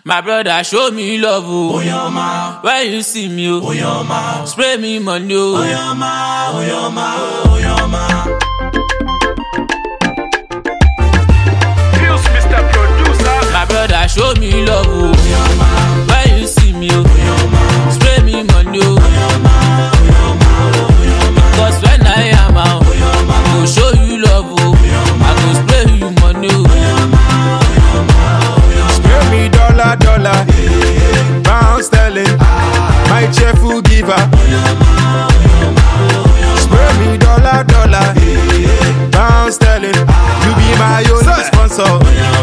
My brother, show me love, oh. Oyama. When you see me, oh. Oyama. Spray me money, oh. Oyama, Oyama, Oyama. Feels Mr. Producer. My brother, show me love, oh. Oyama. When you see me, oh. Oyama. Spray me money, oh. Oyama, Oyama, Oyama. Cause when I am out, Oyama. I go show you love, oh. I go spray you money, oh. Spray me dollar, pound sterling, my cheerful giver. Spray me dollar, pound sterling, you be my only sponsor.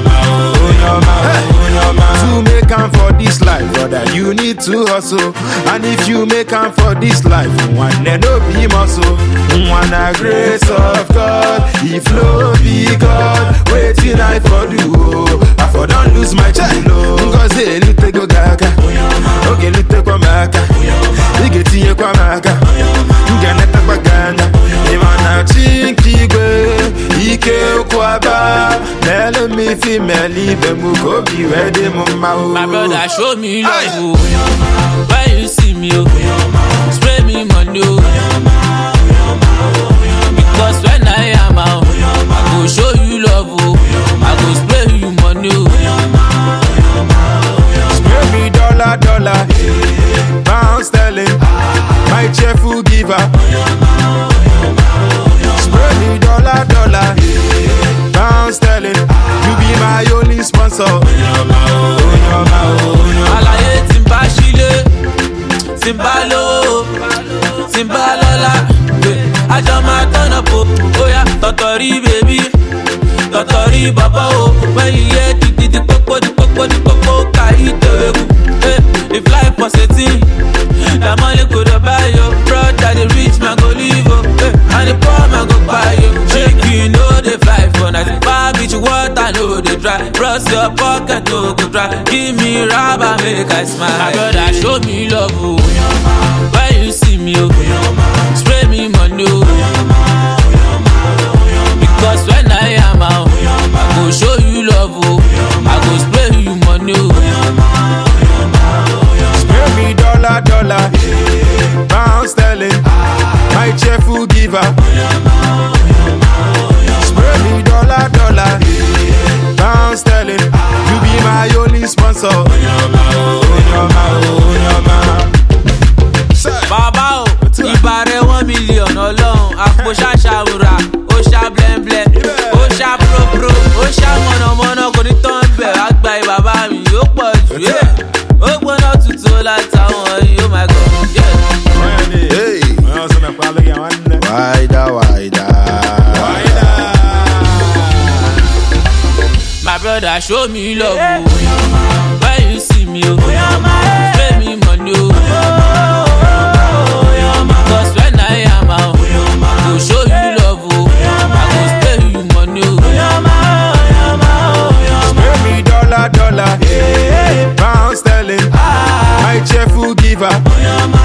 To make am for this life, brother, you need to hustle. And if you make am for this life, one day no be muscle. One a grace of God, if no be God, waiting I for do. I for don't lose my child. Cause little go gaga, okay, little kwa maka, igeti ye kwa maka, nganeta kwa gana, imana chinkigwe, ike kwa ba, nele mi fi meli be muko bi ready mama. My brother, show me love, oh. When you see me, oh. Spray me money, oh. Because when I am out, I go show you love, oh. I go spray you money, oh. Spray me dollar, pound sterling, my cheerful giver. Spray me dollar, pound sterling, you be my only sponsor. Alaye timba shile, timba lo, timba lola. Ajo ma turn up, oh yeah, totori baby, totori baba, oh. When you hear the popo, kai teweku. If life was a thing, the money could buy you. Brother, the rich man go live, oh. And the poor man go buy you. Shake you know they fly for night. Far beach water, know they dry. Cross your pocket, no go dry. Give me rubber, make I smile. My brother, show me love, oh. When you see me, oh. Spray me money, oh. Because when I am out, I go show you love, oh. I go spray you money, oh. Spray me dollar, pound sterling, my cheerful giver. Spray me dollar, pound sterling, you be my only sponsor. Baba o, ìbàrẹ̀ 1 million ọlọ́run, àpò ṣàṣàwùrà, ó ṣá blẹ́ńblẹ́, ó ṣá pro, ó ṣá mọ̀nàmọ́ná, kò ní tán bẹ̀, àgbà ìbàbá mi yóò pọ̀ jù, ó gbóná tutù látàwọn yìí, oh my god, yeah. Hey, wider. My brother, show me love, oh. When you see me, oh. Spray me money, oh. Because when I am out, I go show you love, oh. I go spray you money, oh. Spray me dollar, pound sterling, my cheerful giver.